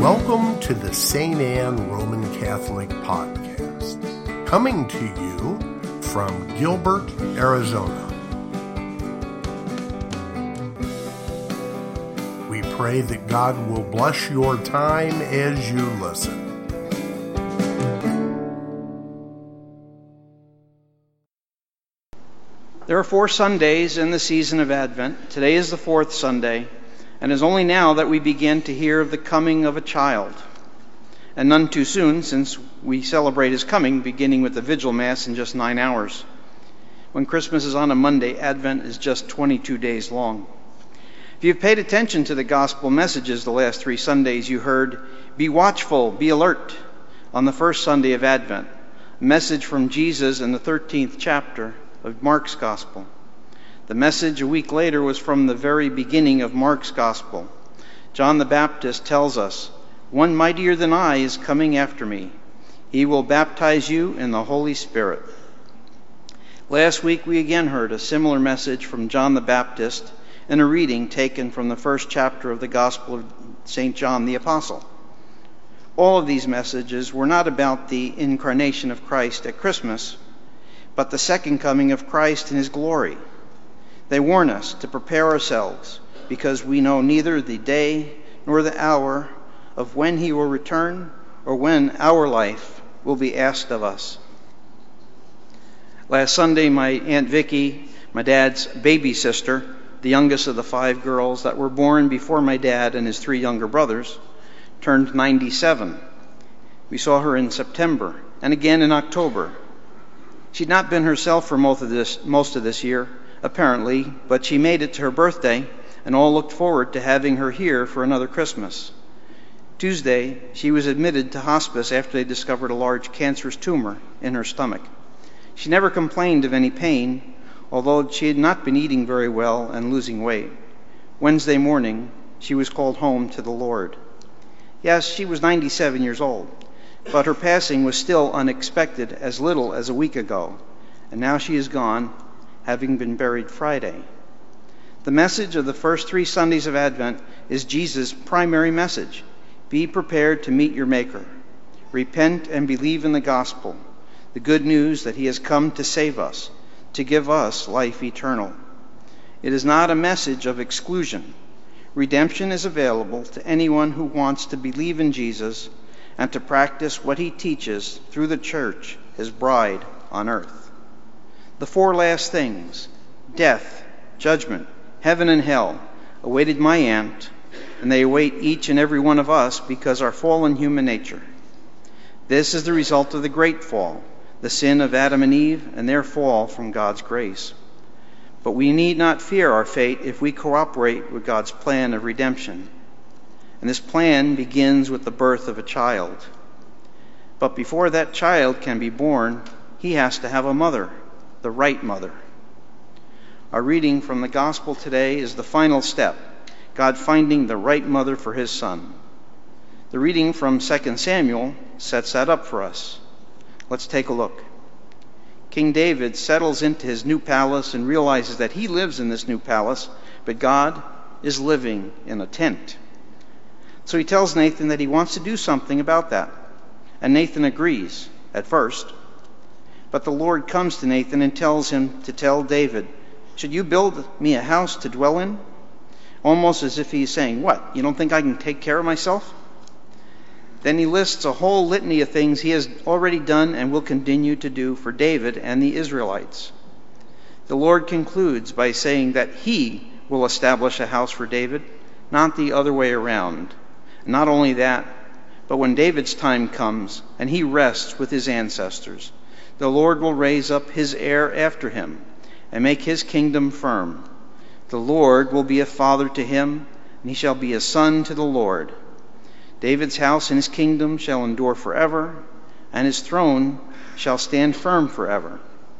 Welcome to the St. Anne Roman Catholic Podcast, coming to you from Gilbert, Arizona. We pray that God will bless your time as you listen. There are 4 Sundays in the season of Advent. Today is the 4th Sunday, and it is only now that we begin to hear of the coming of a child. And none too soon, since we celebrate his coming, beginning with the Vigil Mass in just 9 hours. When Christmas is on a Monday, Advent is just 22 days long. If you've paid attention to the gospel messages the last 3 Sundays, you heard, "Be watchful, be alert," on the first Sunday of Advent, a message from Jesus in the 13th chapter of Mark's Gospel. The message a week later was from the very beginning of Mark's Gospel. John the Baptist tells us, "One mightier than I is coming after me. He will baptize you in the Holy Spirit." Last week we again heard a similar message from John the Baptist in a reading taken from the first chapter of the Gospel of St. John the Apostle. All of these messages were not about the incarnation of Christ at Christmas, but the second coming of Christ in his glory. They warn us to prepare ourselves, because we know neither the day nor the hour of when he will return or when our life will be asked of us. Last Sunday, my Aunt Vicky, my dad's baby sister, the youngest of the 5 girls that were born before my dad and his 3 younger brothers, turned 97. We saw her in September and again in October. She'd not been herself for most of this year, apparently, but she made it to her birthday, and all looked forward to having her here for another Christmas. Tuesday, she was admitted to hospice after they discovered a large cancerous tumor in her stomach. She never complained of any pain, although she had not been eating very well and losing weight. Wednesday morning, she was called home to the Lord. Yes, she was 97 years old, but her passing was still unexpected as little as a week ago, and now she is gone, having been buried Friday. The message of the first 3 Sundays of Advent is Jesus' primary message. Be prepared to meet your Maker. Repent and believe in the gospel, the good news that he has come to save us, to give us life eternal. It is not a message of exclusion. Redemption is available to anyone who wants to believe in Jesus and to practice what he teaches through the church, his bride on earth. The 4 last things, death, judgment, heaven and hell, awaited my aunt, and they await each and every one of us because our fallen human nature. This is the result of the great fall, the sin of Adam and Eve, and their fall from God's grace. But we need not fear our fate if we cooperate with God's plan of redemption. And this plan begins with the birth of a child. But before that child can be born, he has to have a mother, the right mother. Our reading from the Gospel today is the final step, God finding the right mother for his Son. The reading from 2 Samuel sets that up for us. Let's take a look. King David settles into his new palace and realizes that he lives in this new palace, but God is living in a tent. So he tells Nathan that he wants to do something about that. And Nathan agrees at first. But the Lord comes to Nathan and tells him to tell David, "Should you build me a house to dwell in?" Almost as if he's saying, "What, you don't think I can take care of myself?" Then he lists a whole litany of things he has already done and will continue to do for David and the Israelites. The Lord concludes by saying that he will establish a house for David, not the other way around. Not only that, but when David's time comes and he rests with his ancestors, the Lord will raise up his heir after him and make his kingdom firm. The Lord will be a father to him, and he shall be a son to the Lord. David's house and his kingdom shall endure forever, and his throne shall stand firm forever.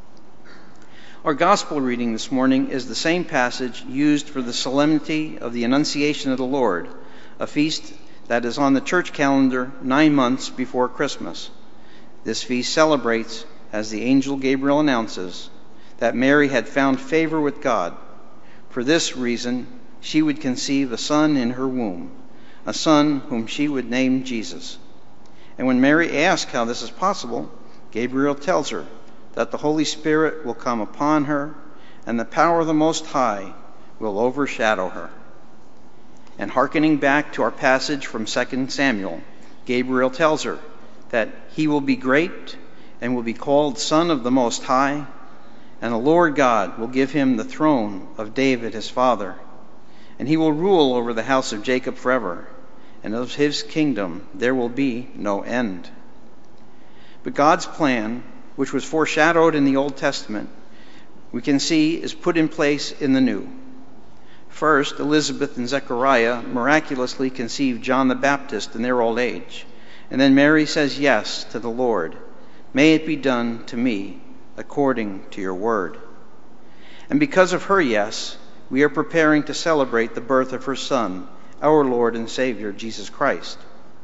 Our gospel reading this morning is the same passage used for the solemnity of the Annunciation of the Lord, a feast that is on the church calendar 9 months before Christmas. This feast celebrates, as the angel Gabriel announces, that Mary had found favor with God. For this reason, she would conceive a son in her womb, a son whom she would name Jesus. And when Mary asked how this is possible, Gabriel tells her that the Holy Spirit will come upon her, and the power of the Most High will overshadow her. And hearkening back to our passage from 2 Samuel, Gabriel tells her that he will be great and will be called Son of the Most High, and the Lord God will give him the throne of David his father, and he will rule over the house of Jacob forever, and of his kingdom there will be no end. But God's plan, which was foreshadowed in the Old Testament, we can see is put in place in the New. First, Elizabeth and Zechariah miraculously conceived John the Baptist in their old age. And then Mary says yes to the Lord. May it be done to me according to your word. And because of her yes, we are preparing to celebrate the birth of her Son, our Lord and Savior, Jesus Christ.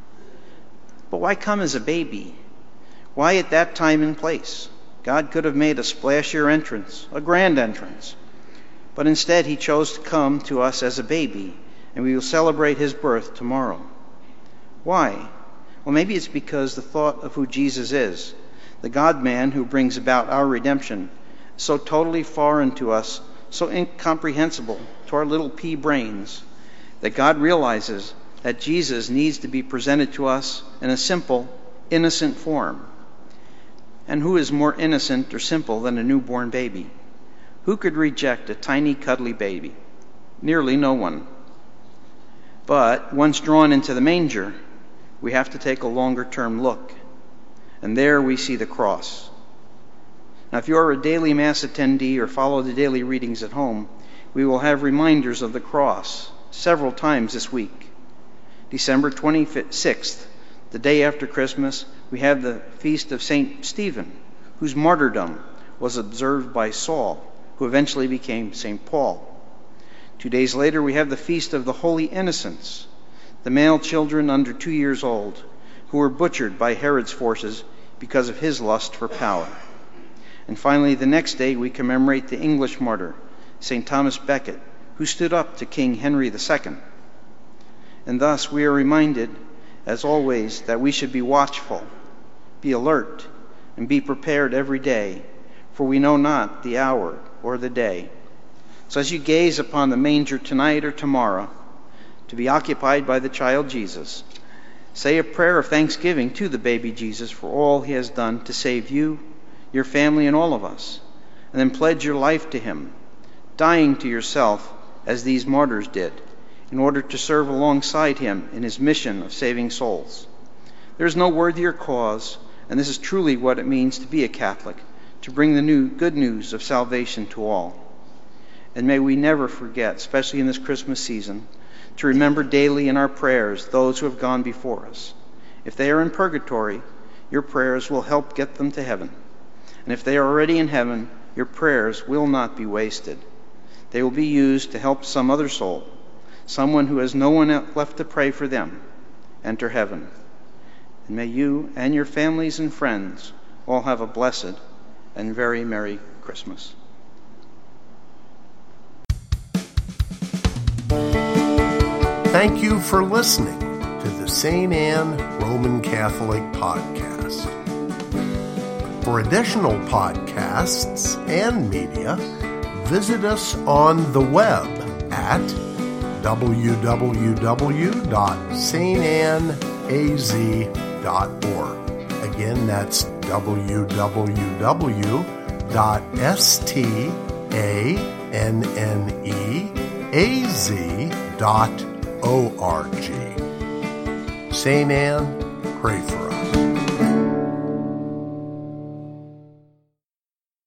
But why come as a baby? Why at that time and place? God could have made a splashier entrance, a grand entrance. But instead he chose to come to us as a baby, and we will celebrate his birth tomorrow. Why? Well, maybe it's because the thought of who Jesus is, the God-man who brings about our redemption, is so totally foreign to us, so incomprehensible to our little pea brains, that God realizes that Jesus needs to be presented to us in a simple, innocent form. And who is more innocent or simple than a newborn baby? Who could reject a tiny, cuddly baby? Nearly no one. But once drawn into the manger, we have to take a longer-term look. And there we see the cross. Now, if you are a daily Mass attendee or follow the daily readings at home, we will have reminders of the cross several times this week. December 26th, the day after Christmas, we have the feast of St. Stephen, whose martyrdom was observed by Saul, who eventually became St. Paul. 2 days later, we have the feast of the Holy Innocents, the male children under 2 years old, who were butchered by Herod's forces because of his lust for power. And finally, the next day, we commemorate the English martyr, St. Thomas Becket, who stood up to King Henry II. And thus we are reminded, as always, that we should be watchful, be alert, and be prepared every day, for we know not the hour or the day. So as you gaze upon the manger tonight or tomorrow, to be occupied by the child Jesus, say a prayer of thanksgiving to the baby Jesus for all he has done to save you, your family, and all of us, and then pledge your life to him, dying to yourself as these martyrs did, in order to serve alongside him in his mission of saving souls. There is no worthier cause, and this is truly what it means to be a Catholic, to bring the good news of salvation to all. And may we never forget, especially in this Christmas season, to remember daily in our prayers those who have gone before us. If they are in purgatory, your prayers will help get them to heaven. And if they are already in heaven, your prayers will not be wasted. They will be used to help some other soul, someone who has no one left to pray for them, enter heaven. And may you and your families and friends all have a blessed and very Merry Christmas. Thank you for listening to the St. Anne Roman Catholic Podcast. For additional podcasts and media, visit us on the web at www.stanneaz.org. Again, that's www.stanneaz.org. St. Anne, pray for us.